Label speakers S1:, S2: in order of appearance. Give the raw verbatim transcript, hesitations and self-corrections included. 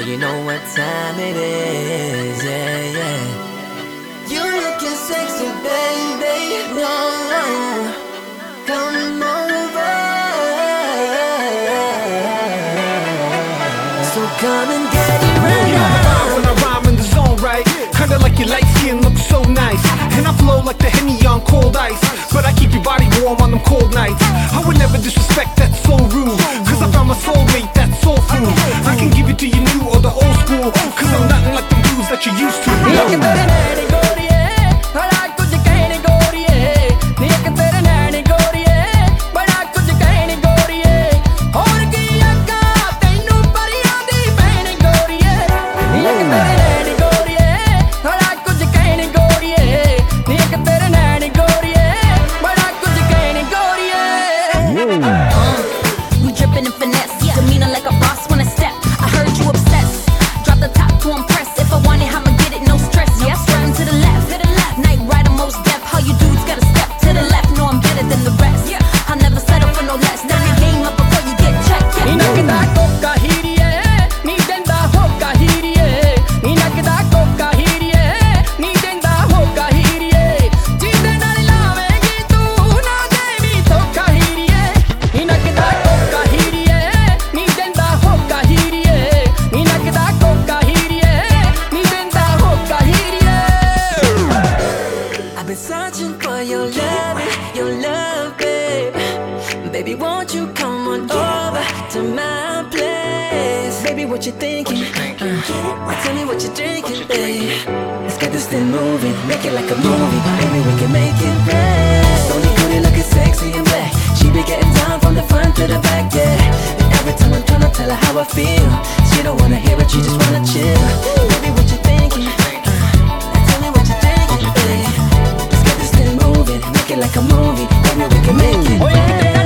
S1: you know what time it is, yeah, yeah. You looking sexy, baby, no, come over. So come and get it right
S2: You know I rhyme when I rhyme in the zone, right? Kinda like your light skin looks so nice, and I flow like the Henny on cold ice. But I keep your body warm on them cold nights. I would never disrespect, that's so rude. Cause I found my soulmate, that's soul food. I can give it to you new or the old school, cause I'm nothing like the dudes that you used to.
S3: We drippin' in finesse, demeanor like a boss when I step. I heard you obsessed. Drop the top to impress. If I want it, I'ma get it, no stress. Yeah, strutting to the left, to the left. Night rider, most deaf. How you dudes gotta step to the left? Know I'm better than the rest. Yeah, I'll never settle for no less. Turn your game up before you get checked. Yeah.
S1: I've been searching for your love, your love, babe. Baby, won't you come on over to my place? Baby, what you thinking? Uh, tell me what you're drinking, babe. Let's get this thing moving, make it like a movie. Baby, we can make it rain. Only Cody looking sexy and black. She be getting down from the front to the back, yeah. And every time I'm trying to tell her how I feel, she don't wanna hear it, she just wanna chill. Baby, what you thinking?
S3: Oye,